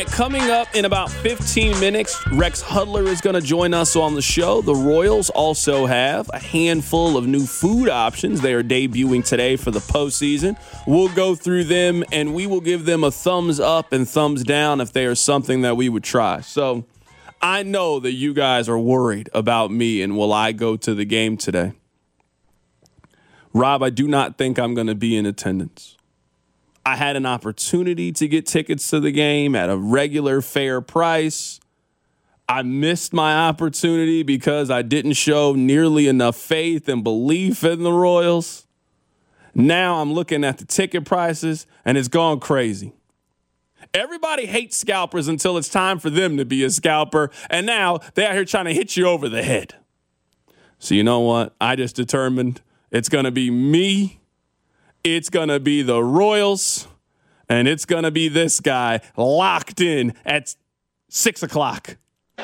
right, coming up in about 15 minutes, Rex Hudler is going to join us on the show. The Royals also have a handful of new food options. They are debuting today for the postseason. We'll go through them, and we will give them a thumbs up and thumbs down if they are something that we would try. So I know that you guys are worried about me and will I go to the game today. Rob, I do not think I'm going to be in attendance. I had an opportunity to get tickets to the game at a regular fair price. I missed my opportunity because I didn't show nearly enough faith and belief in the Royals. Now I'm looking at the ticket prices, and it's gone crazy. Everybody hates scalpers until it's time for them to be a scalper, and now they're out here trying to hit you over the head. So you know what? I just determined it's going to be me. It's going to be the Royals, and it's going to be this guy locked in at 6 o'clock.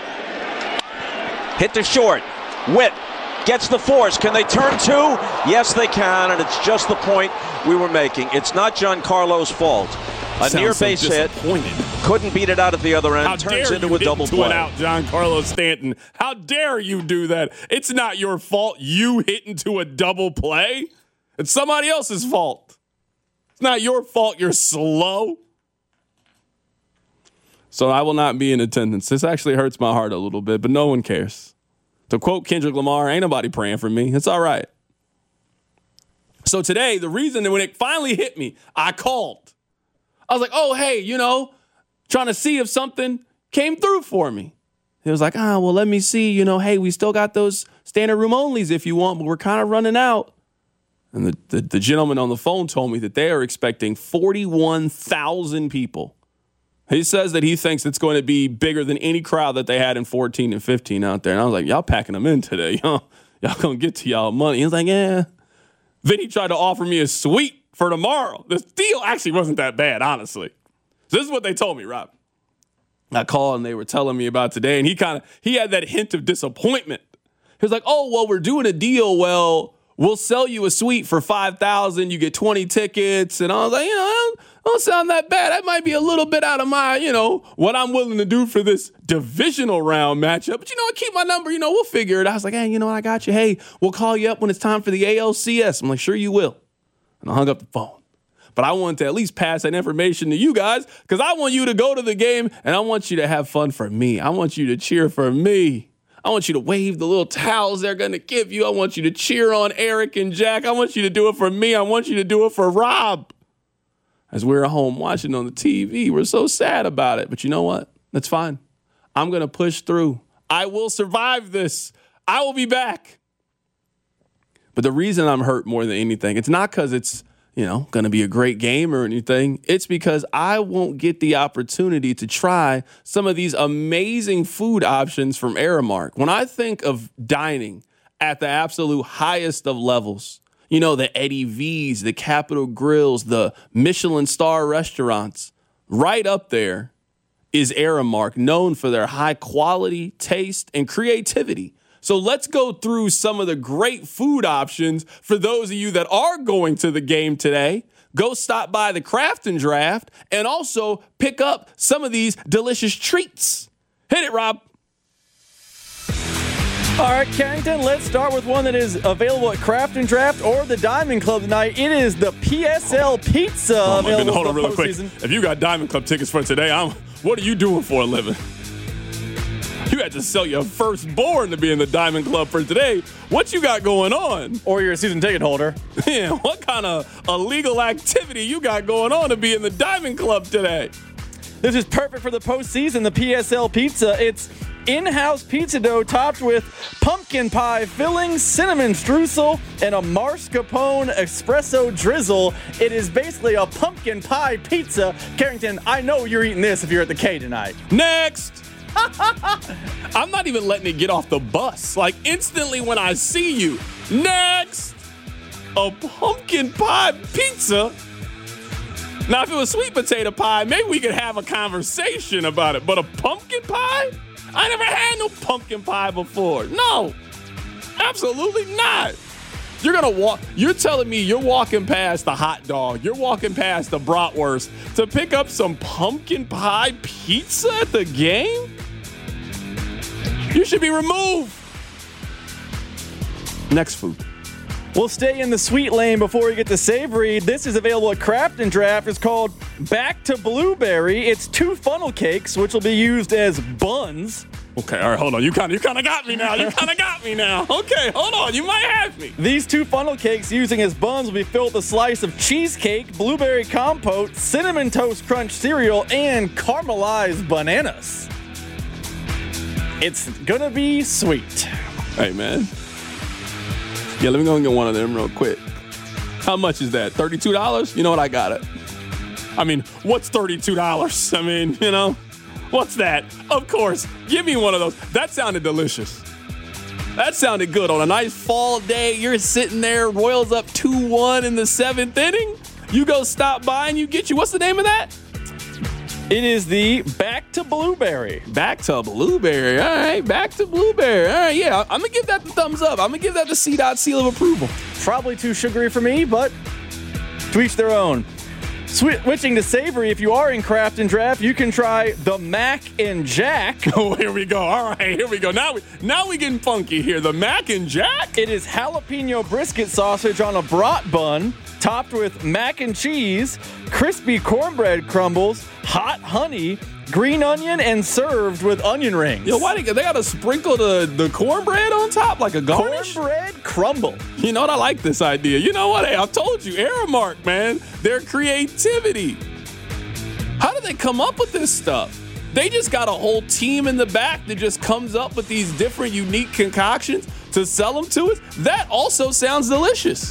Hit to short. Witt gets the force. Can they turn two? Yes, they can, and it's just the point we were making. It's not Giancarlo's fault. A near base hit. Couldn't beat it out at the other end. How turns dare into you a double play. Out Giancarlo Stanton. How dare you do that? It's not your fault you hit into a double play. It's somebody else's fault. It's not your fault you're slow. So I will not be in attendance. This actually hurts my heart a little bit, but no one cares. To quote Kendrick Lamar, ain't nobody praying for me. It's all right. So today, the reason that when it finally hit me, I called. I was like, oh, hey, trying to see if something came through for me. He was like, well, let me see. Hey, we still got those standard room onlys if you want, but we're kind of running out. And the gentleman on the phone told me that they are expecting 41,000 people. He says that he thinks it's going to be bigger than any crowd that they had in 14 and 15 out there. And I was like, y'all packing them in today. Y'all going to get to y'all money. He was like, yeah. Then he tried to offer me a suite for tomorrow. The deal actually wasn't that bad, honestly. So this is what they told me, Rob. I called and they were telling me about today. And he had that hint of disappointment. He was like, oh, well, we're doing a deal. Well, we'll sell you a suite for $5,000. You get 20 tickets. And I was like, don't sound that bad. That might be a little bit out of my, what I'm willing to do for this divisional round matchup. But, I keep my number. We'll figure it out. I was like, hey, I got you. Hey, we'll call you up when it's time for the ALCS. I'm like, sure you will. And I hung up the phone. But I wanted to at least pass that information to you guys because I want you to go to the game and I want you to have fun for me. I want you to cheer for me. I want you to wave the little towels they're going to give you. I want you to cheer on Eric and Jack. I want you to do it for me. I want you to do it for Rob. As we're at home watching on the TV, we're so sad about it. But you know what? That's fine. I'm going to push through. I will survive this. I will be back. But the reason I'm hurt more than anything, it's not because it's, going to be a great game or anything. It's because I won't get the opportunity to try some of these amazing food options from Aramark. When I think of dining at the absolute highest of levels, the Eddie V's, the Capitol Grills, the Michelin star restaurants, right up there is Aramark, known for their high quality, taste, and creativity. So let's go through some of the great food options for those of you that are going to the game today. Go stop by the Craft and Draft and also pick up some of these delicious treats. Hit it, Rob. All right, Carrington, let's start with one that is available at Craft and Draft or the Diamond Club tonight. It is the PSL Pizza available hold on for the real quick. If you got Diamond Club tickets for today, what are you doing for a living? You had to sell your firstborn to be in the Diamond Club for today. What you got going on? Or you're a season ticket holder. Yeah, what kind of illegal activity you got going on to be in the Diamond Club today? This is perfect for the postseason, the PSL Pizza. It's in-house pizza dough topped with pumpkin pie filling, cinnamon streusel, and a mascarpone espresso drizzle. It is basically a pumpkin pie pizza. Carrington, I know you're eating this if you're at the K tonight. Next! I'm not even letting it get off the bus. Like, instantly when I see you. Next! A pumpkin pie pizza? Now, if it was sweet potato pie, maybe we could have a conversation about it. But a pumpkin pie? I never had no pumpkin pie before. No, absolutely not. You're going to walk. You're telling me you're walking past the hot dog. You're walking past the bratwurst to pick up some pumpkin pie pizza at the game? You should be removed. Next food. We'll stay in the sweet lane before we get to savory. This is available at Craft and Draft. It's called Back to Blueberry. It's 2 funnel cakes, which will be used as buns. Okay, all right, hold on. You kind of got me now. Okay, hold on. You might have me. These 2 funnel cakes using as buns will be filled with a slice of cheesecake, blueberry compote, cinnamon toast crunch cereal, and caramelized bananas. It's gonna be sweet. Hey, man. Yeah, let me go and get one of them real quick. How much is that? $32? You know what? I got it. I mean, what's $32? I mean, you know, what's that? Of course. Give me one of those. That sounded delicious. That sounded good. On a nice fall day, you're sitting there, Royals up 2-1 in the 7th inning. You go stop by and you get you. What's the name of that? It is the Back to Blueberry. Back to Blueberry. All right, Back to Blueberry. All right, yeah, I'm going to give that the thumbs up. I'm going to give that the C.dot seal of approval. Probably too sugary for me, but to each their own. Switching to savory, if you are in Craft and Draft, you can try the Mac and Jack. Oh, here we go. All right, here we go. Now we getting funky here. The Mac and Jack? It is jalapeno brisket sausage on a brat bun, topped with mac and cheese, crispy cornbread crumbles, hot honey, green onion, and served with onion rings. Yo, why they got to sprinkle the cornbread on top like a garnish? Cornbread crumble. You know what? I like this idea. You know what? Hey, I've told you, Aramark, man, their creativity. How do they come up with this stuff? They just got a whole team in the back that just comes up with these different unique concoctions to sell them to us. That also sounds delicious.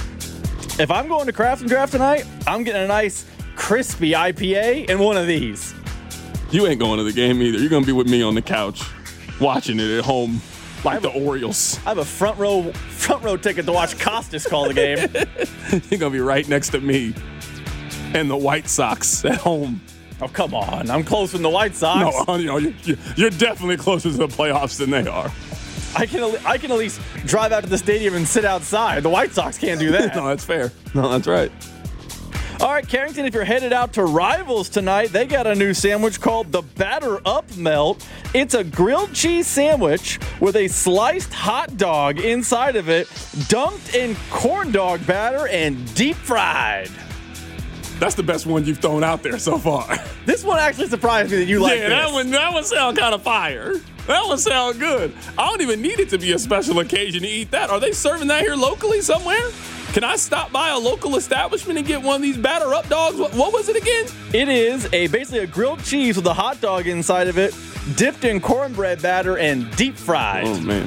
If I'm going to Craft and Draft tonight, I'm getting a nice crispy IPA and one of these. You ain't going to the game either. You're going to be with me on the couch watching it at home like the Orioles. I have a front row ticket to watch Costas call the game. You're going to be right next to me and the White Sox at home. Oh, come on. I'm closer than the White Sox. No, you're definitely closer to the playoffs than they are. I can at least drive out to the stadium and sit outside. The White Sox can't do that. No, that's fair. No, that's right. All right, Carrington, if you're headed out to Rivals tonight, they got a new sandwich called the Batter Up Melt. It's a grilled cheese sandwich with a sliced hot dog inside of it, dunked in corn dog batter and deep fried. That's the best one you've thrown out there so far. This one actually surprised me that you like this. Yeah, that one sound kind of fire. That one sound good. I don't even need it to be a special occasion to eat that. Are they serving that here locally somewhere? Can I stop by a local establishment and get one of these Batter Up dogs? What was it again? It is basically a grilled cheese with a hot dog inside of it, dipped in cornbread batter and deep fried. Oh, man.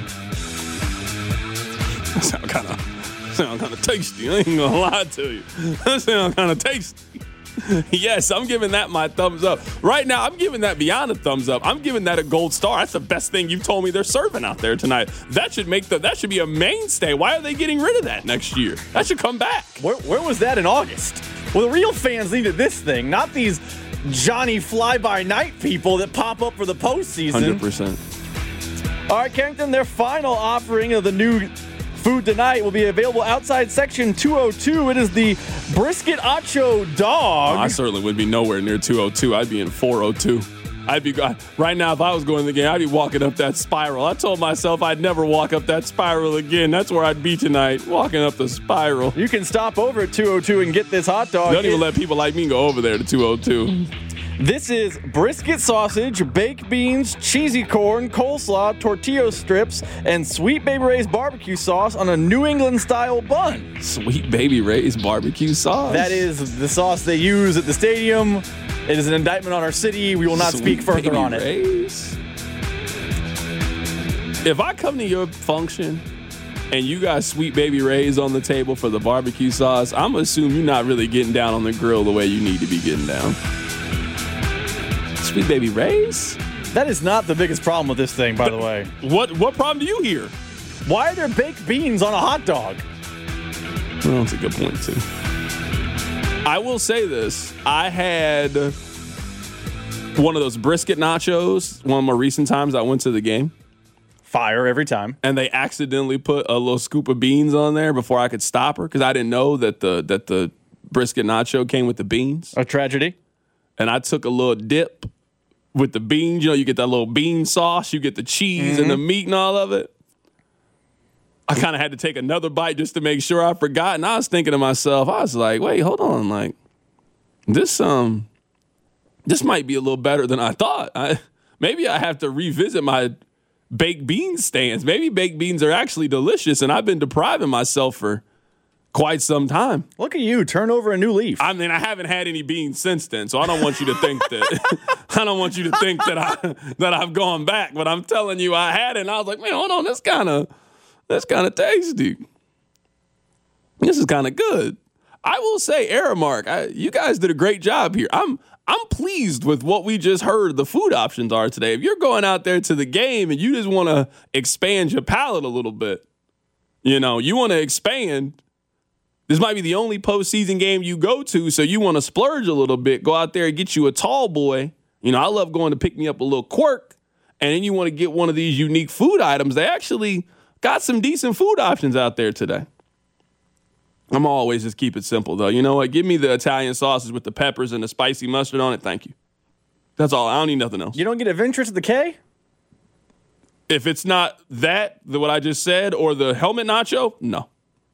That sound kind of tasty. I ain't gonna lie to you. That sound kind of tasty. Yes, I'm giving that my thumbs up. Right now, I'm giving that beyond a thumbs up. I'm giving that a gold star. That's the best thing you've told me they're serving out there tonight. That should be a mainstay. Why are they getting rid of that next year? That should come back. Where was that in August? Well, the real fans needed this thing, not these Johnny fly-by-night people that pop up for the postseason. 100%. All right, Carrington, their final offering of the new food tonight will be available outside section 202. It is the brisket acho dog. Oh, I certainly would be nowhere near 202. I'd be in 402. Right now, if I was going to the game, I'd be walking up that spiral. I told myself I'd never walk up that spiral again. That's where I'd be tonight, walking up the spiral. You can stop over at 202 and get this hot dog. Don't even let people like me go over there to 202. This is brisket sausage, baked beans, cheesy corn, coleslaw, tortilla strips, and Sweet Baby Ray's barbecue sauce on a New England-style bun. Sweet Baby Ray's barbecue sauce? That is the sauce they use at the stadium. It is an indictment on our city. We will not speak further on it. Ray's? If I come to your function and you got Sweet Baby Ray's on the table for the barbecue sauce, I'm going to assume you're not really getting down on the grill the way you need to be getting down. Sweet Baby Ray's? That is not the biggest problem with this thing, by the way. What problem do you hear? Why are there baked beans on a hot dog? Well, that's a good point, too. I will say this. I had one of those brisket nachos one of my recent times I went to the game. Fire every time. And they accidentally put a little scoop of beans on there before I could stop her because I didn't know that the brisket nacho came with the beans. A tragedy. And I took a little dip with the beans. You know, you get that little bean sauce, you get the cheese and the meat and all of it. I kind of had to take another bite just to make sure I forgot. And I was thinking to myself, I was like, wait, hold on. Like, this might be a little better than I thought. Maybe I have to revisit my baked beans stands. Maybe baked beans are actually delicious, and I've been depriving myself for quite some time. Look at you, turn over a new leaf. I mean, I haven't had any beans since then, so I don't want you to think that I don't want you to think that I've gone back. But I'm telling you, I had it, and I was like, man, hold on, that's kind of tasty. This is kind of good. I will say, Aramark, you guys did a great job here. I'm pleased with what we just heard the food options are today. If you're going out there to the game and you just want to expand your palate a little bit, you know, you want to expand. This might be the only postseason game you go to, so you want to splurge a little bit. Go out there and get you a tall boy. You know, I love going to pick me up a little quirk, and then you want to get one of these unique food items. They actually got some decent food options out there today. I'm always just keep it simple, though. You know what? Give me the Italian sausage with the peppers and the spicy mustard on it. Thank you. That's all. I don't need nothing else. You don't get adventurous at the K? If it's not what I just said, or the helmet nacho, no.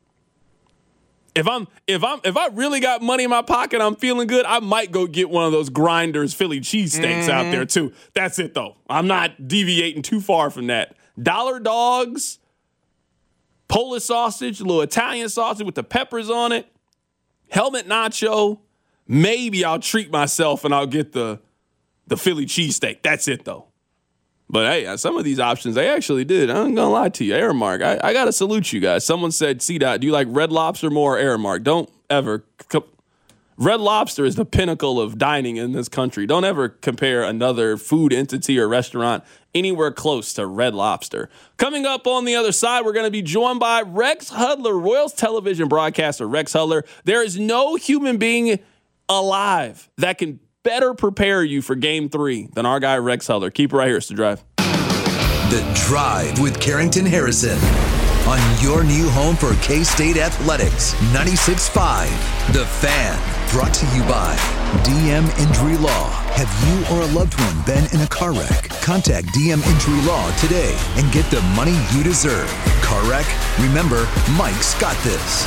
If I really got money in my pocket, I'm feeling good, I might go get one of those Grinders Philly cheesesteaks out there too. That's it though. I'm not deviating too far from that. Dollar Dogs, Polish sausage, a little Italian sausage with the peppers on it, helmet nacho. Maybe I'll treat myself and I'll get the Philly cheesesteak. That's it though. But hey, some of these options, they actually did. I'm gonna lie to you, Aramark. I gotta salute you guys. Someone said, C-Dot, do you like Red Lobster more or Aramark? Don't ever. Red Lobster is the pinnacle of dining in this country. Don't ever compare another food entity or restaurant anywhere close to Red Lobster. Coming up on the other side, we're gonna be joined by Rex Hudler, Royals television broadcaster Rex Hudler. There is no human being alive that can better prepare you for Game 3 than our guy Rex Hudler. Keep it right here. It's The Drive. The Drive with Carrington Harrison on your new home for K-State Athletics, 96.5 The Fan. Brought to you by DM Injury Law. Have you or a loved one been in a car wreck? Contact DM Injury Law today and get the money you deserve. Car wreck? Remember, Mike's got this.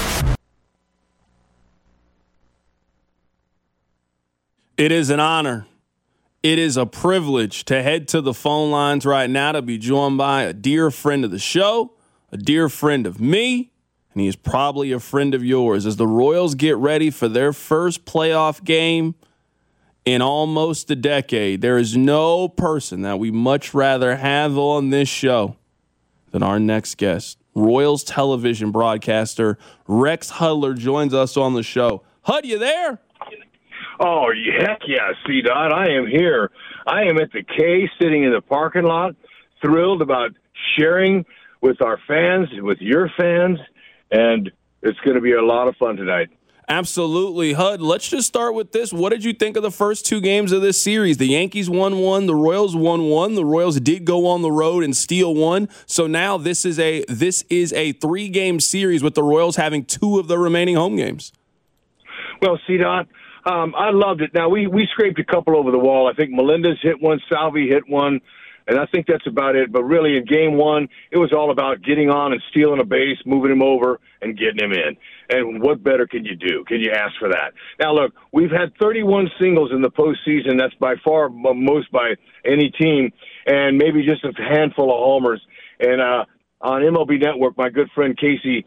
It is an honor. It is a privilege to head to the phone lines right now to be joined by a dear friend of the show, a dear friend of me, and he is probably a friend of yours as the Royals get ready for their first playoff game in almost a decade. There is no person that we much rather have on this show than our next guest. Royals television broadcaster Rex Hudler joins us on the show. Hud, you there? Oh, heck yeah, C-Dot. I am here. I am at the K, sitting in the parking lot, thrilled about sharing with our fans, with your fans, and it's going to be a lot of fun tonight. Absolutely. Hud, let's just start with this. What did you think of the first two games of this series? The Yankees won one, the Royals won one. The Royals did go on the road and steal one. So now this is a 3-game series with the Royals having two of the remaining home games. Well, C-Dot, I loved it. Now, we scraped a couple over the wall. I think Melendez hit one, Salvi hit one, and I think that's about it. But really, in Game 1, it was all about getting on and stealing a base, moving him over, and getting him in. And what better can you do? Can you ask for that? Now, look, we've had 31 singles in the postseason. That's by far most by any team, and maybe just a handful of homers. And on MLB Network, my good friend Casey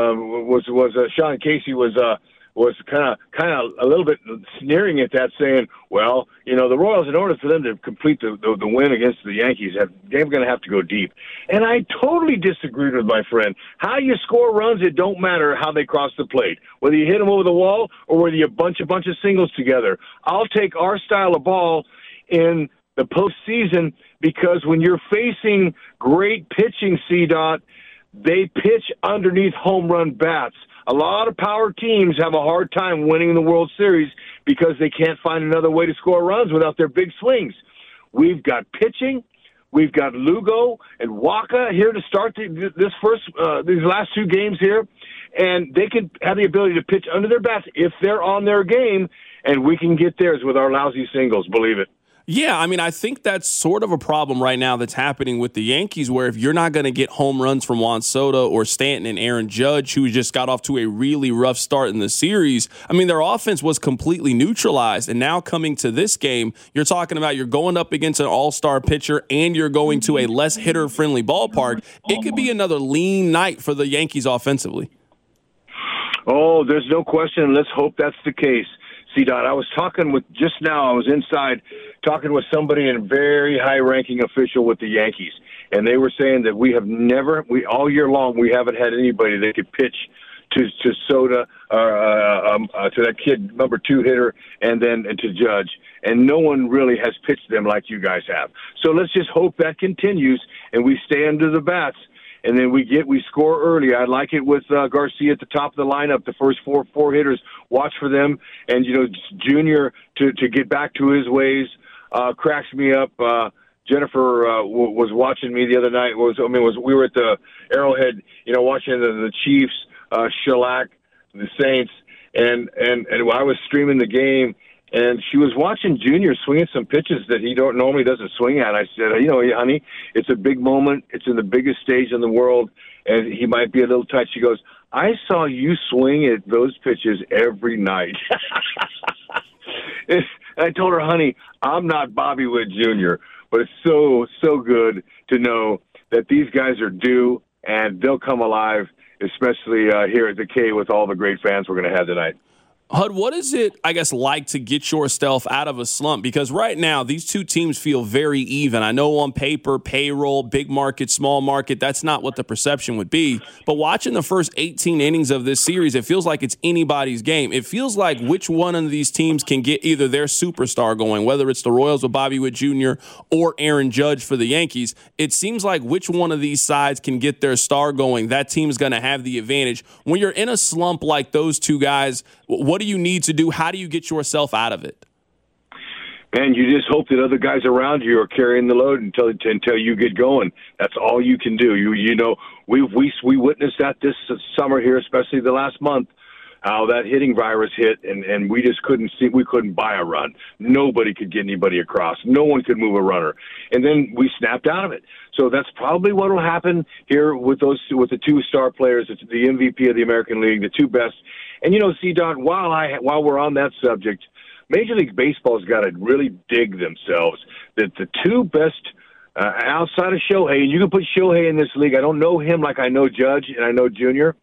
Sean Casey was kind of a little bit sneering at that, saying, well, you know, the Royals, in order for them to complete the win against the Yankees, they're going to have to go deep. And I totally disagreed with my friend. How you score runs, it don't matter how they cross the plate, whether you hit them over the wall or whether you bunch a bunch of singles together. I'll take our style of ball in the postseason because when you're facing great pitching, C-Dot, they pitch underneath home run bats. A lot of power teams have a hard time winning the World Series because they can't find another way to score runs without their big swings. We've got pitching, We've got Lugo and Waka here to start these last two games here, and they can have the ability to pitch under their bats if they're on their game, and we can get theirs with our lousy singles, believe it. Yeah, I mean, I think that's sort of a problem right now that's happening with the Yankees, where if you're not going to get home runs from Juan Soto or Stanton and Aaron Judge, who just got off to a really rough start in the series, I mean, their offense was completely neutralized. And now coming to this game, you're talking about you're going up against an all-star pitcher and you're going to a less hitter-friendly ballpark. It could be another lean night for the Yankees offensively. Oh, there's no question. Let's hope that's the case. C-Dot, I was talking with, just now, I was inside talking with somebody, a very high-ranking official with the Yankees, and they were saying that all year long, we haven't had anybody that could pitch to Soto, to that kid, number 2 hitter, and then to Judge. And no one really has pitched them like you guys have. So let's just hope that continues, and we stay under the bats. And then we score early. I like it with Garcia at the top of the lineup. The first four hitters, watch for them. And Junior to get back to his ways cracks me up. Jennifer was watching me the other night. We were at the Arrowhead, watching the Chiefs shellac the Saints, and I was streaming the game. And she was watching Junior swinging some pitches that he normally doesn't swing at. I said, honey, it's a big moment. It's in the biggest stage in the world, and he might be a little tight. She goes, I saw you swing at those pitches every night. And I told her, honey, I'm not Bobby Witt Jr., but it's so, so good to know that these guys are due, and they'll come alive, especially here at the K with all the great fans we're going to have tonight. Hud, what is it, I guess, like to get yourself out of a slump? Because right now, these two teams feel very even. I know on paper, payroll, big market, small market, that's not what the perception would be. But watching the first 18 innings of this series, it feels like it's anybody's game. It feels like which one of these teams can get either their superstar going, whether it's the Royals with Bobby Witt Jr. or Aaron Judge for the Yankees. It seems like which one of these sides can get their star going, that team's going to have the advantage. When you're in a slump like those two guys, what do you need to do? How do you get yourself out of it? And you just hope that other guys around you are carrying the load until you get going. That's all you can do. We witnessed that this summer here, especially the last month, how that hitting virus hit, and we just couldn't buy a run. Nobody could get anybody across. No one could move a runner. And then we snapped out of it. So that's probably what will happen here with the two star players. It's the MVP of the American League, the two best. And C-Dot, while we're on that subject, Major League Baseball's got to really dig themselves. That the two best outside of Shohei, and you can put Shohei in this league. I don't know him like I know Judge and I know Junior.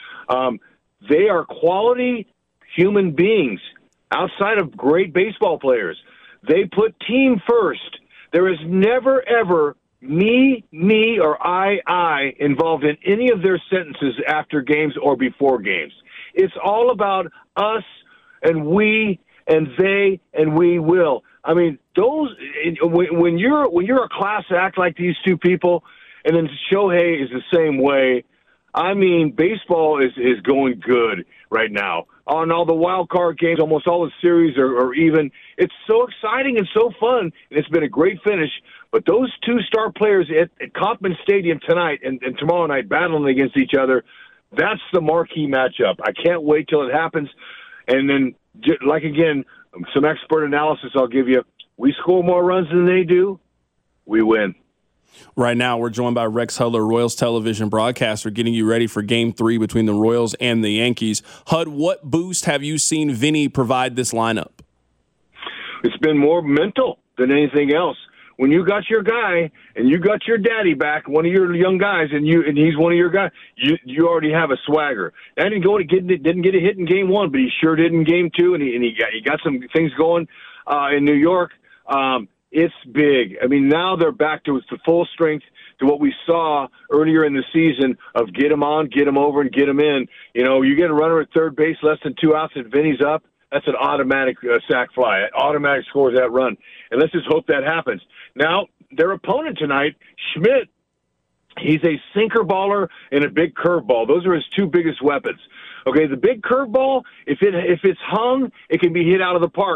They are quality human beings outside of great baseball players. They put team first. There is never, ever me, or I involved in any of their sentences after games or before games. It's all about us and we and they and we will. I mean, those when you're a class act like these two people, and then Shohei is the same way. I mean, baseball is going good right now. On all the wild card games, almost all the series are even. It's so exciting and so fun, and it's been a great finish. But those two star players at Kauffman Stadium tonight and tomorrow night battling against each other, that's the marquee matchup. I can't wait till it happens. And then, again, some expert analysis I'll give you. We score more runs than they do, we win. Right now, we're joined by Rex Hudler, Royals television broadcaster, getting you ready for Game 3 between the Royals and the Yankees. Hud, what boost have you seen Vinny provide this lineup? It's been more mental than anything else. When you got your guy and you got your daddy back, one of your young guys, and he's one of your guys, you already have a swagger. I didn't get a hit in Game 1, but he sure did in Game 2, and he got some things going in New York. It's big. I mean, now they're back to the full strength to what we saw earlier in the season of get him on, get him over, and get him in. You get a runner at third base, less than 2 outs, and Vinny's up. That's an automatic sac fly. It automatic scores that run. And let's just hope that happens. Now, their opponent tonight, Schmidt, he's a sinker baller and a big curveball. Those are his two biggest weapons. Okay, the big curveball, if it's hung, it can be hit out of the park.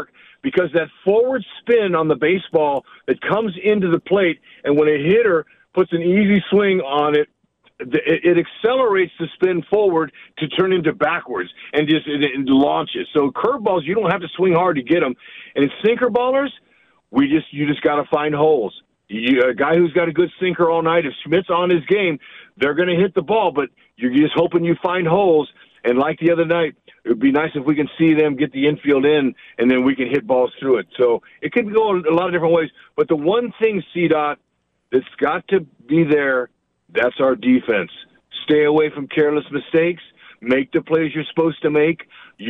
because that forward spin on the baseball that comes into the plate, and when a hitter puts an easy swing on it, it accelerates the spin forward to turn into backwards and just it launches. So curveballs, you don't have to swing hard to get them. And sinker ballers, you just got to find holes. A guy who's got a good sinker all night, if Schmidt's on his game, they're going to hit the ball, but you're just hoping you find holes. And like the other night, it would be nice if we can see them get the infield in, and then we can hit balls through it. So it could go a lot of different ways. But the one thing, CDOT, that's got to be there, that's our defense. Stay away from careless mistakes. Make the plays you're supposed to make.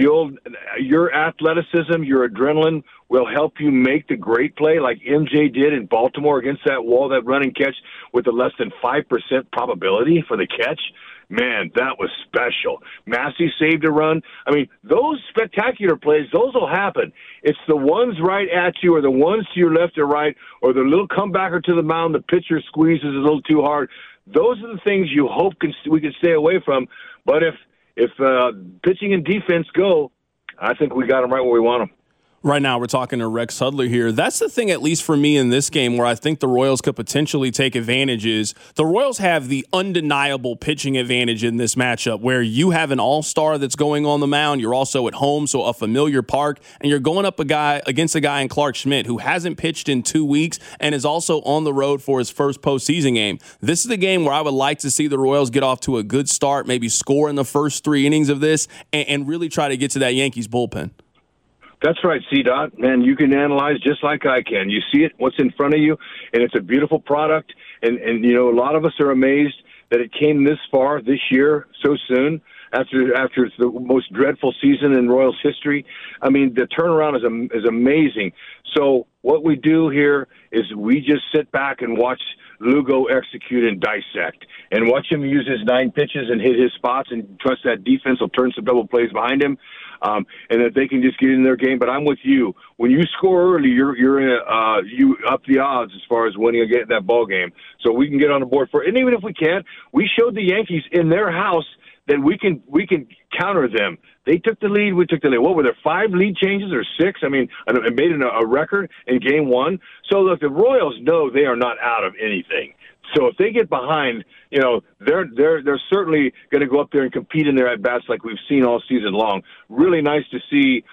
Your athleticism, your adrenaline will help you make the great play like MJ did in Baltimore against that wall, that running catch with a less than 5% probability for the catch. Man, that was special. Massey saved a run. I mean, those spectacular plays, those will happen. It's the ones right at you or the ones to your left or right or the little comebacker to the mound, the pitcher squeezes a little too hard. Those are the things you hope we can stay away from. But if pitching and defense go, I think we got them right where we want them. Right now, we're talking to Rex Hudler here. That's the thing, at least for me in this game, where I think the Royals could potentially take advantage is the Royals have the undeniable pitching advantage in this matchup where you have an all-star that's going on the mound. You're also at home, so a familiar park, and you're going up against a guy in Clark Schmidt who hasn't pitched in 2 weeks and is also on the road for his first postseason game. This is a game where I would like to see the Royals get off to a good start, maybe score in the first 3 innings of this, and really try to get to that Yankees bullpen. That's right, C-Dot. Man, you can analyze just like I can. You see it, what's in front of you, and it's a beautiful product. And you know, a lot of us are amazed that it came this far this year so soon after the most dreadful season in Royals history. I mean, the turnaround is amazing. So what we do here is we just sit back and watch Lugo execute and dissect and watch him use his 9 pitches and hit his spots and trust that defense will turn some double plays behind him. And that they can just get in their game. But I'm with you. When you score early, you're in you up the odds as far as winning again that ball game. So we can get on the board for it. And even if we can't, we showed the Yankees in their house that we can counter them. They took the lead. We took the lead. What were there, 5 lead changes or 6? I mean, it made a record in Game 1. So look, the Royals know they are not out of anything. So if they get behind, you know, they're certainly going to go up there and compete in their at-bats like we've seen all season long. Really nice to see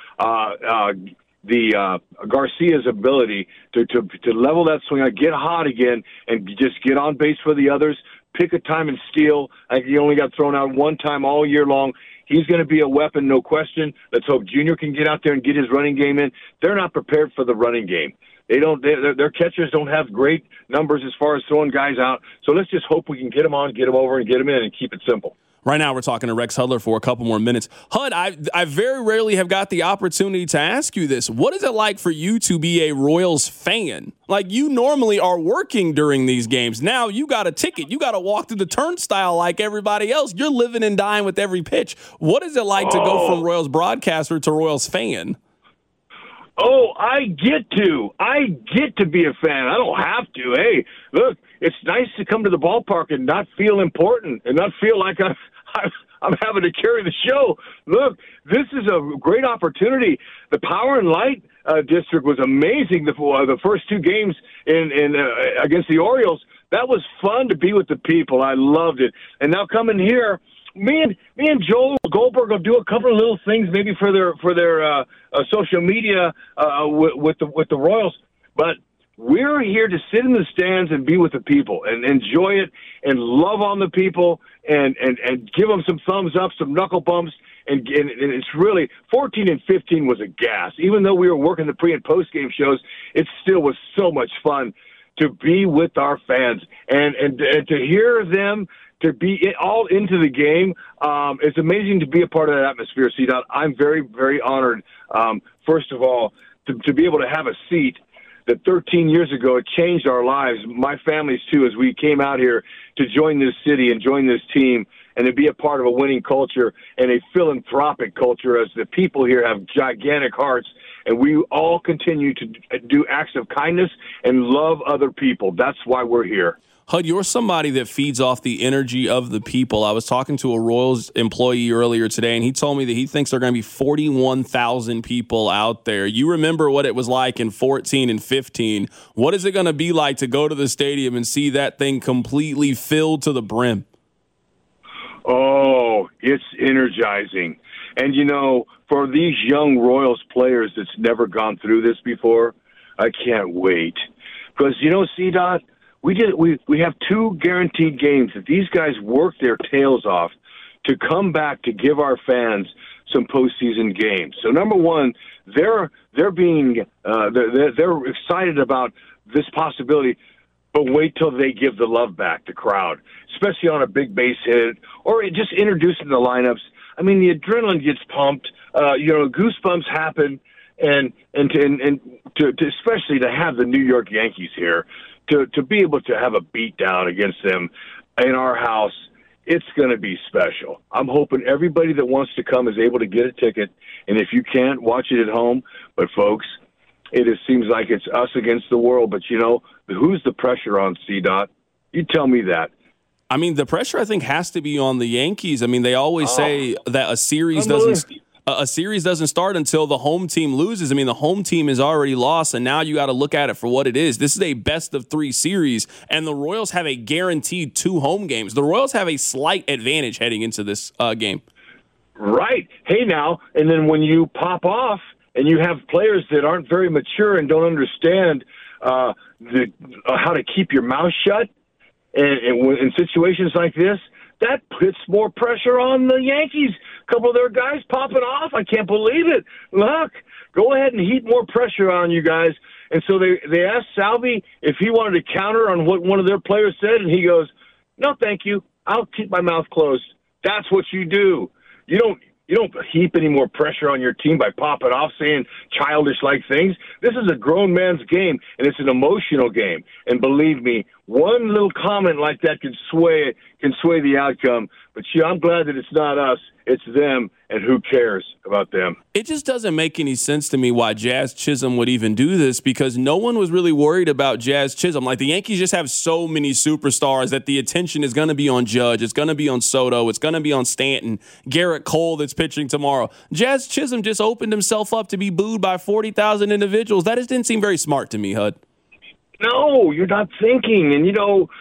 Garcia's ability to level that swing, get hot again, and just get on base for the others, pick a time and steal. I think he only got thrown out 1 time all year long. He's going to be a weapon, no question. Let's hope Junior can get out there and get his running game in. They're not prepared for the running game. Their catchers don't have great numbers as far as throwing guys out. So let's just hope we can get them on, get them over, and get them in and keep it simple. Right now, we're talking to Rex Hudler for a couple more minutes. Hud, I very rarely have got the opportunity to ask you this. What is it like for you to be a Royals fan? Like, you normally are working during these games. Now you got a ticket. You got to walk through the turnstile like everybody else. You're living and dying with every pitch. What is it like to go from Royals broadcaster to Royals fan? Oh, I get to be a fan. I don't have to. Hey, look, it's nice to come to the ballpark and not feel important and not feel like I'm having to carry the show. Look, this is a great opportunity. The Power and Light district was amazing. The first 2 games in against the Orioles, that was fun to be with the people. I loved it. And now coming here, me and Joel Goldberg will do a couple of little things maybe for their social media with the Royals, but we're here to sit in the stands and be with the people and enjoy it and love on the people and give them some thumbs up, some knuckle bumps, and it's really 14 and 15 was a gas. Even though we were working the pre and post game shows, it still was so much fun to be with our fans and to hear them. To be all into the game, it's amazing to be a part of that atmosphere, C-Dot. I'm very, very honored, first of all, to be able to have a seat that 13 years ago it changed our lives, my family's too, as we came out here to join this city and join this team and to be a part of a winning culture and a philanthropic culture as the people here have gigantic hearts and we all continue to do acts of kindness and love other people. That's why we're here. Hud, you're somebody that feeds off the energy of the people. I was talking to a Royals employee earlier today, and he told me that he thinks there are going to be 41,000 people out there. You remember what it was like in 14 and 15. What is it going to be like to go to the stadium and see that thing completely filled to the brim? Oh, it's energizing. And, for these young Royals players that's never gone through this before, I can't wait. Because, C-Dot, we have 2 guaranteed games that these guys work their tails off to come back to give our fans some postseason games. So number one, they're excited about this possibility, but wait till they give the love back to crowd, especially on a big base hit or just introducing the lineups. I mean, the adrenaline gets pumped. Goosebumps happen, and especially to have the New York Yankees here. To be able to have a beat down against them in our house, it's going to be special. I'm hoping everybody that wants to come is able to get a ticket, and if you can't, watch it at home. But, folks, it seems like it's us against the world. But, who's the pressure on, C-Dot? You tell me that. I mean, the pressure, I think, has to be on the Yankees. I mean, they always say that a series doesn't start until the home team loses. I mean, the home team is already lost, and now you got to look at it for what it is. This is a best-of-3 series, and the Royals have a guaranteed 2 home games. The Royals have a slight advantage heading into this game. Right. Hey, now, and then when you pop off and you have players that aren't very mature and don't understand how to keep your mouth shut, and in situations like this, that puts more pressure on the Yankees. A couple of their guys popping off. I can't believe it. Look, go ahead and heap more pressure on you guys. And so they asked Salvi if he wanted to counter on what one of their players said, and he goes, "No, thank you. I'll keep my mouth closed." That's what you do. You don't heap any more pressure on your team by popping off, saying childish-like things. This is a grown man's game, and it's an emotional game. And believe me, one little comment like that can sway the outcome. But I'm glad that it's not us, it's them, and who cares about them? It just doesn't make any sense to me why Jazz Chisholm would even do this, because no one was really worried about Jazz Chisholm. Like, the Yankees just have so many superstars that the attention is going to be on Judge, it's going to be on Soto, it's going to be on Stanton, Garrett Cole that's pitching tomorrow. Jazz Chisholm just opened himself up to be booed by 40,000 individuals. That just didn't seem very smart to me, Hud. No, you're not thinking. And,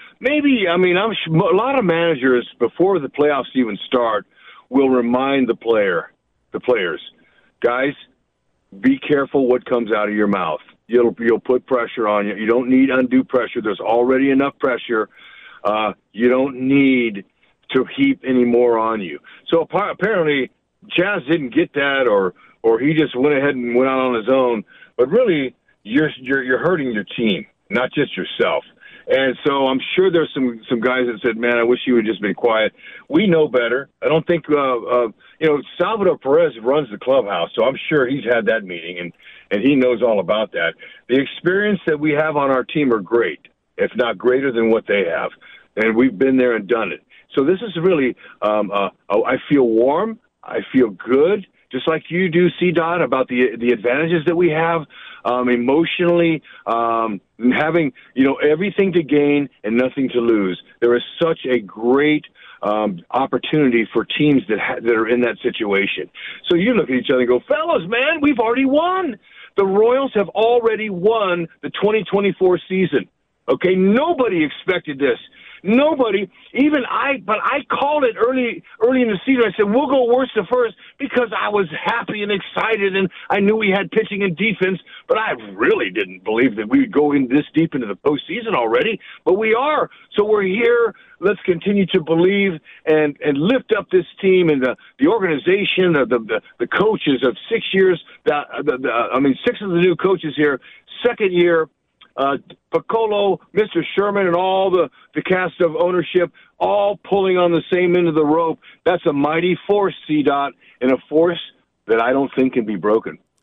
a lot of managers, before the playoffs even start, will remind the players, guys, be careful what comes out of your mouth. You'll put pressure on you. You don't need undue pressure. There's already enough pressure. You don't need to heap any more on you. So apparently Jazz didn't get that, or he just went ahead and went out on his own. But really, you're hurting your team, not just yourself. And so I'm sure there's some guys that said, "Man, I wish you would just been quiet." We know better. I don't think Salvador Perez runs the clubhouse, so I'm sure he's had that meeting and he knows all about that. The experience that we have on our team are great, if not greater than what they have, and we've been there and done it. So this is really I feel warm. I feel good, just like you do, C-Dot, about the advantages that we have emotionally, having everything to gain and nothing to lose. There is such a great opportunity for teams that are in that situation. So you look at each other and go, "Fellas, man, we've already won. The Royals have already won the 2024 season." Okay, nobody expected this. Nobody, even but I called it early in the season. I said, we'll go worst to first because I was happy and excited, and I knew we had pitching and defense, but I really didn't believe that we would go in this deep into the postseason already, but we are. So we're here. Let's continue to believe and lift up this team and the organization, the coaches of 6 years. 6 of the new coaches here, second year. Piccolo, Mr. Sherman, and all the cast of ownership, all pulling on the same end of the rope. That's a mighty force, C-Dot, and a force that I don't think can be broken.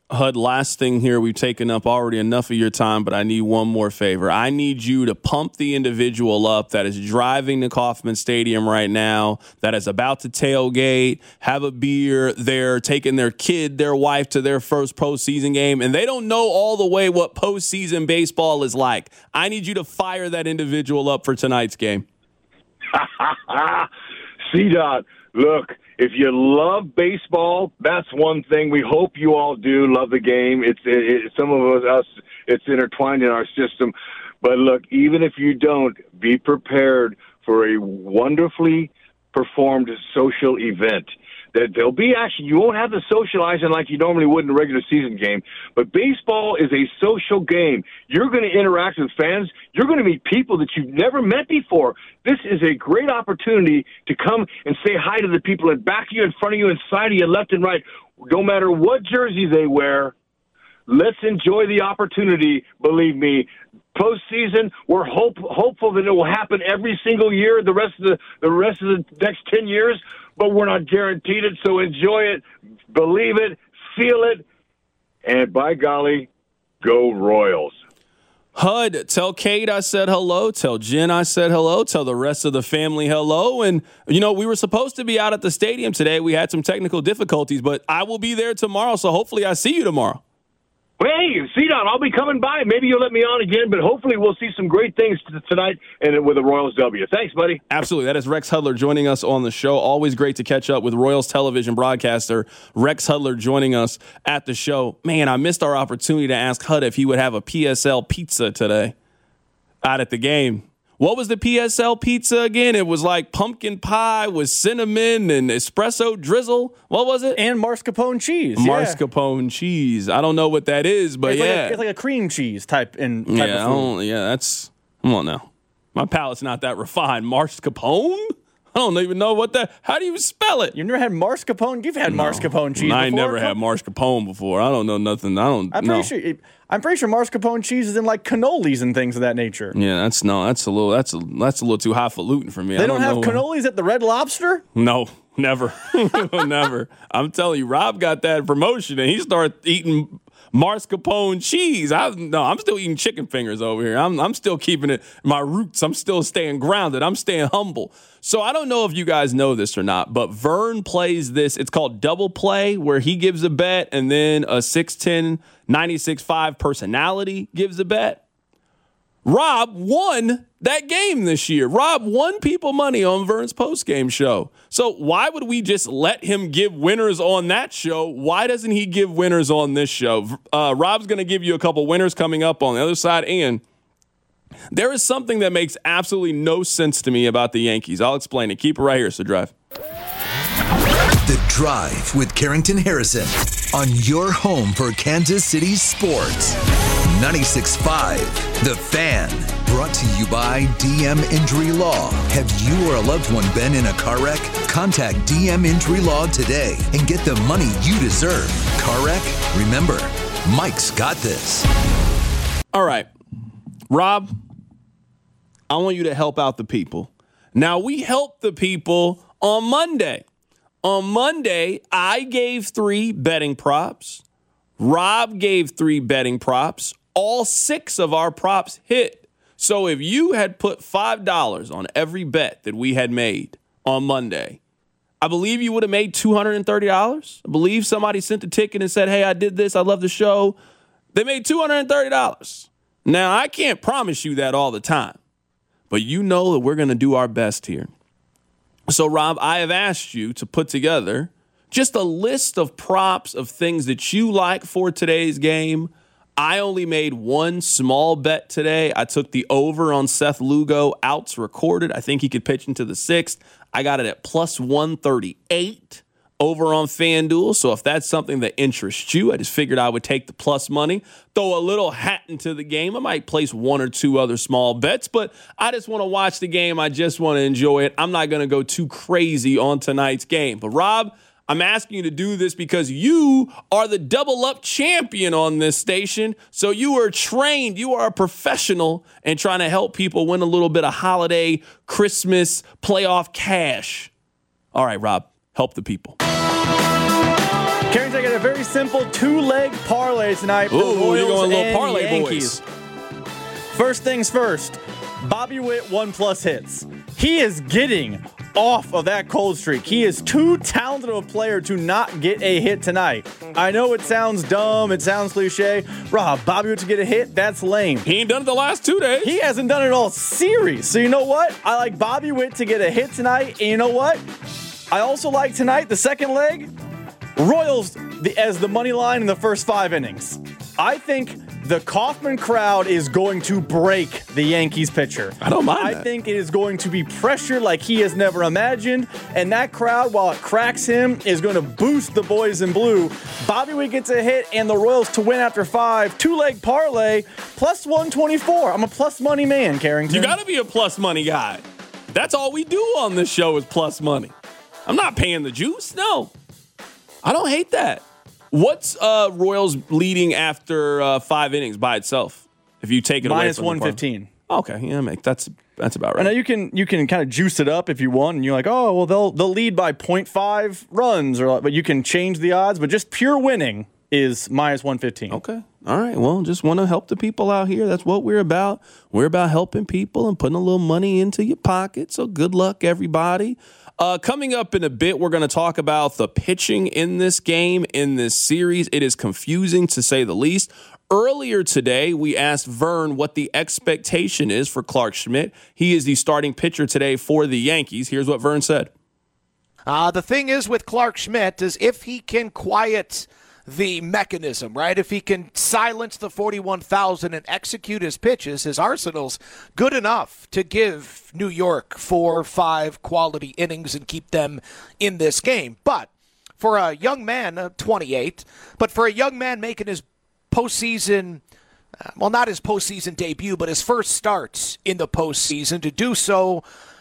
HUD, last thing here, we've taken up already enough of your time, but I need one more favor. I need you to pump the individual up that is driving to Kauffman Stadium right now, that is about to tailgate, have a beer, they're taking their kid, their wife to their first postseason game, and they don't know all the way what postseason baseball is like. I need you to fire that individual up for tonight's game. C-Dot, look. If you love baseball, that's one thing. We hope you all do love the game. Some of us, it's intertwined in our system. But look, even if you don't, be prepared for a wonderfully performed social event. That there'll be you won't have the socializing like you normally would in a regular season game, but baseball is a social game. You're going to interact with fans. You're going to meet people that you've never met before. This is a great opportunity to come and say hi to the people in back of you, in front of you, and side of you, left and right. No matter what jersey they wear, let's enjoy the opportunity. Believe me, postseason, we're hopeful that it will happen every single year, the rest of the next 10 years. But we're not guaranteed it, so enjoy it, believe it, feel it, and by golly, go Royals. HUD, tell Kate I said hello, tell Jen I said hello, tell the rest of the family hello. And, we were supposed to be out at the stadium today. We had some technical difficulties, but I will be there tomorrow, so hopefully I see you tomorrow. Hey, C-Dot, I'll be coming by. Maybe you'll let me on again, but hopefully we'll see some great things tonight and with the Royals W. Thanks, buddy. Absolutely. That is Rex Hudler joining us on the show. Always great to catch up with Royals television broadcaster Rex Hudler joining us at the show. Man, I missed our opportunity to ask HUD if he would have a PSL pizza today out at the game. What was the PSL pizza again? It was like pumpkin pie with cinnamon and espresso drizzle. What was it? And mascarpone cheese. Mascarpone cheese. I don't know what that is, but it's like a cream cheese type of food. That's, come on now. My palate's not that refined. Mascarpone? I don't even know what that. How do you spell it? You've never had mascarpone? You've had mascarpone cheese before? I never had mascarpone before. I don't know nothing. I'm pretty sure mascarpone cheese is in like cannolis and things of that nature. Yeah, that's a little too highfalutin for me. They don't have cannolis at the Red Lobster? No, never, never. I'm telling you, Rob got that promotion and he started eating mascarpone cheese. I'm still eating chicken fingers over here. I'm still keeping it my roots. I'm still staying grounded. I'm staying humble. So I don't know if you guys know this or not, but Vern plays this. It's called Double Play, where he gives a bet and then a 6'10", 96.5 personality gives a bet. Rob won that game this year. Rob won people money on Vern's postgame show. So why would we just let him give winners on that show? Why doesn't he give winners on this show? Rob's going to give you a couple winners coming up on the other side. And there is something that makes absolutely no sense to me about the Yankees. I'll explain it. Keep it right here, so Drive. The Drive with Carrington Harrison on your home for Kansas City sports. 96.5, The Fan. Brought to you by DM Injury Law. Have you or a loved one been in a car wreck? Contact DM Injury Law today and get the money you deserve. Car wreck? Remember, Mike's got this. All right. Rob, I want you to help out the people. Now, we helped the people on Monday. On Monday, I gave 3 betting props. Rob gave 3 betting props. All 6 of our props hit. So if you had put $5 on every bet that we had made on Monday, I believe you would have made $230. I believe somebody sent a ticket and said, hey, I did this. I love the show. They made $230. Now, I can't promise you that all the time, but you know that we're going to do our best here. So, Rob, I have asked you to put together just a list of props of things that you like for today's game. I only made one small bet today. I took the over on Seth Lugo, outs recorded. I think he could pitch into the 6th. I got it at plus 138 over on FanDuel. So if that's something that interests you, I just figured I would take the plus money, throw a little hat into the game. I might place 1 or 2 other small bets, but I just want to watch the game. I just want to enjoy it. I'm not going to go too crazy on tonight's game. But Rob, I'm asking you to do this because you are the double up champion on this station. So you are trained, you are a professional in trying to help people win a little bit of holiday, Christmas, playoff cash. All right, Rob, help the people. Carrington, I got a very simple 2-leg parlay tonight for Ooh, Royals you're going a little and parlay Yankees. boys. First things first, Bobby Witt 1+ hits. He is getting off of that cold streak. He is too talented of a player to not get a hit tonight. I know it sounds dumb, it sounds cliche. Rob, Bobby Witt to get a hit, that's lame. He ain't done it the last 2 days. He hasn't done it all series. So you know what? I like Bobby Witt to get a hit tonight. And you know what? I also like tonight, the second leg, Royals as the money line in the first 5 innings. I think the Kauffman crowd is going to break the Yankees pitcher. I don't mind that. I think it is going to be pressure like he has never imagined. And that crowd, while it cracks him, is going to boost the boys in blue. Bobby Witt gets a hit and the Royals to win after 5. 2-leg parlay, plus 124. I'm a plus money man, Carrington. You got to be a plus money guy. That's all we do on this show is plus money. I'm not paying the juice. No. I don't hate that. What's Royals leading after 5 innings by itself? If you take it away minus from 115. Okay, yeah, mate, that's about right. I know you can kind of juice it up if you want, and you're like, oh well, they'll lead by 0.5 runs, but you can change the odds. But just pure winning is minus 115. Okay, all right. Well, just want to help the people out here. That's what we're about. We're about helping people and putting a little money into your pocket. So good luck, everybody. Coming up in a bit, we're going to talk about the pitching in this game, in this series. It is confusing, to say the least. Earlier today, we asked Vern what the expectation is for Clarke Schmidt. He is the starting pitcher today for the Yankees. Here's what Vern said. The thing is with Clarke Schmidt is if he can quiet the mechanism, right? If he can silence the 41,000 and execute his pitches, his arsenal's good enough to give New York 4 or 5 quality innings and keep them in this game. But for a young man, 28, but for a young man making his postseason, well, not his postseason debut, but his first starts in the postseason, to do so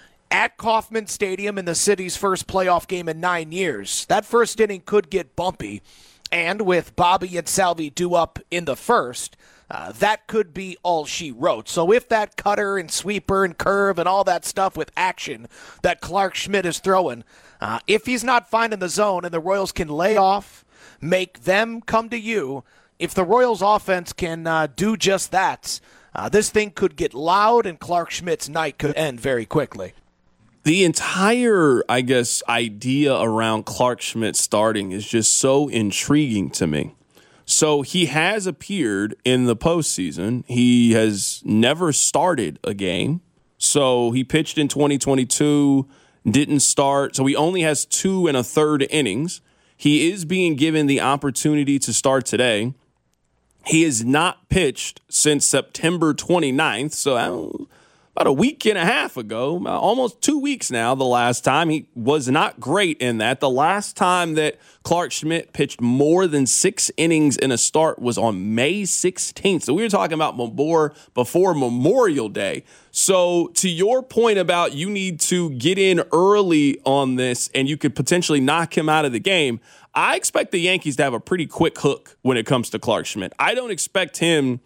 at Kauffman Stadium in the city's first playoff game in 9 years, that first inning could get bumpy. And with Bobby and Salvi due up in the first, that could be all she wrote. So if that cutter and sweeper and curve and all that stuff with action that Clarke Schmidt is throwing, if he's not finding the zone and the Royals can lay off, make them come to you, if the Royals offense can do just that, this thing could get loud and Clarke Schmidt's night could end very quickly. The entire, I guess, idea around Clarke Schmidt starting is just so intriguing to me. So he has appeared in the postseason. He has never started a game. So he pitched in 2022, didn't start. So he only has 2 1/3 innings. He is being given the opportunity to start today. He has not pitched since September 29th. So about a week and a half ago, almost 2 weeks now, the last time. He was not great in that. The last time that Clarke Schmidt pitched more than 6 innings in a start was on May 16th. So we were talking about before Memorial Day. So to your point about you need to get in early on this and you could potentially knock him out of the game, I expect the Yankees to have a pretty quick hook when it comes to Clarke Schmidt. I don't expect him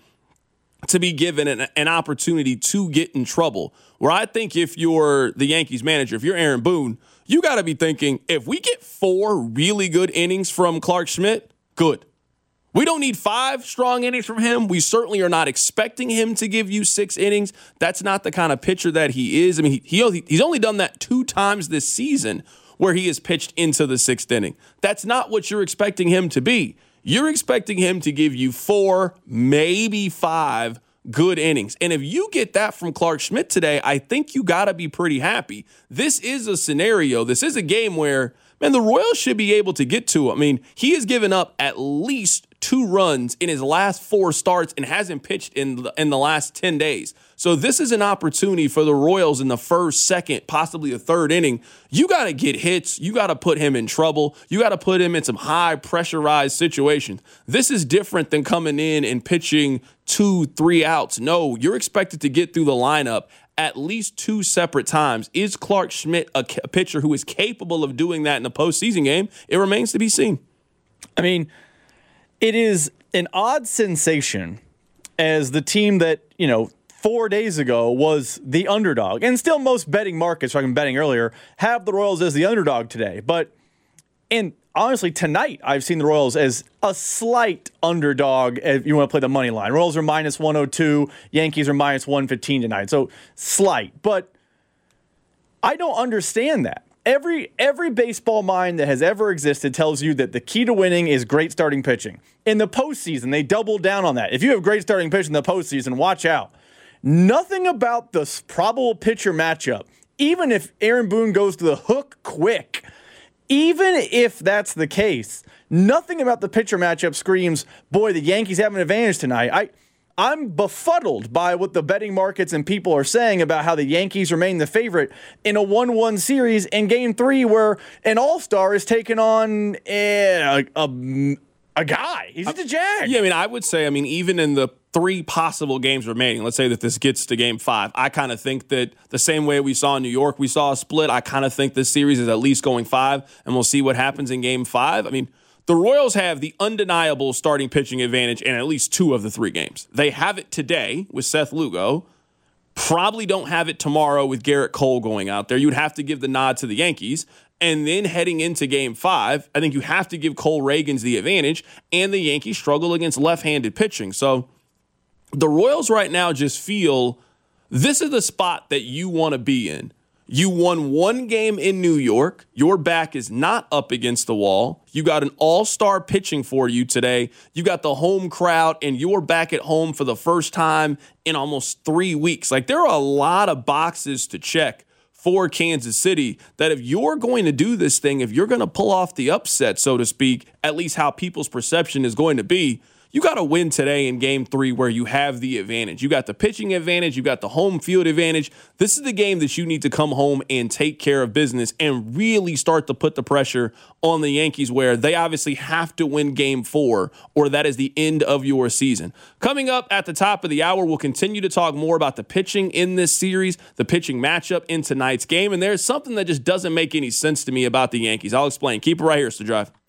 to be given an opportunity to get in trouble. Where I think if you're the Yankees manager, if you're Aaron Boone, you got to be thinking, if we get 4 really good innings from Clarke Schmidt, good. We don't need 5 strong innings from him. We certainly are not expecting him to give you 6 innings. That's not the kind of pitcher that he is. I mean, he's only done that 2 times this season where he has pitched into the 6th inning. That's not what you're expecting him to be. You're expecting him to give you 4, maybe 5 good innings. And if you get that from Clarke Schmidt today, I think you got to be pretty happy. This is a scenario. This is a game where, man, the Royals should be able to get to. I mean, he has given up at least 2 runs in his last 4 starts and hasn't pitched in the last 10 days. So this is an opportunity for the Royals in the first, second, possibly the 3rd inning. You got to get hits. You got to put him in trouble. You got to put him in some high pressurized situations. This is different than coming in and pitching 2-3 outs. No, you're expected to get through the lineup at least 2 separate times. Is Clarke Schmidt a pitcher who is capable of doing that in a postseason game? It remains to be seen. I mean, it is an odd sensation as the team that, 4 days ago was the underdog. And still most betting markets, like I'm betting earlier, have the Royals as the underdog today. And honestly, tonight I've seen the Royals as a slight underdog if you want to play the money line. Royals are minus 102, Yankees are minus 115 tonight. So slight, but I don't understand that. Every baseball mind that has ever existed tells you that the key to winning is great starting pitching. In the postseason, they double down on that. If you have great starting pitching in the postseason, watch out. Nothing about the probable pitcher matchup, even if Aaron Boone goes to the hook quick, even if that's the case, nothing about the pitcher matchup screams, boy, the Yankees have an advantage tonight. I'm befuddled by what the betting markets and people are saying about how the Yankees remain the favorite in a 1-1 series in Game 3 where an all-star is taking on a guy. He's just a jag. Yeah, I would say, even in the 3 possible games remaining, let's say that this gets to Game 5, I kind of think that the same way we saw in New York, we saw a split. I kind of think this series is at least going 5, and we'll see what happens in Game 5. The Royals have the undeniable starting pitching advantage in at least 2 of the 3 games. They have it today with Seth Lugo. Probably don't have it tomorrow with Garrett Cole going out there. You would have to give the nod to the Yankees. And then heading into Game 5, I think you have to give Cole Reagans the advantage, and the Yankees struggle against left-handed pitching. So the Royals right now just feel this is the spot that you want to be in. You won 1 game in New York. Your back is not up against the wall. You got an all-star pitching for you today. You got the home crowd, and you're back at home for the first time in almost 3 weeks. There are a lot of boxes to check for Kansas City that if you're going to do this thing, if you're going to pull off the upset, so to speak, at least how people's perception is going to be, you got to win today in Game 3 where you have the advantage. You got the pitching advantage. You got the home field advantage. This is the game that you need to come home and take care of business and really start to put the pressure on the Yankees where they obviously have to win Game 4 or that is the end of your season. Coming up at the top of the hour, we'll continue to talk more about the pitching in this series, the pitching matchup in tonight's game, and there's something that just doesn't make any sense to me about the Yankees. I'll explain. Keep it right here, it's The Drive.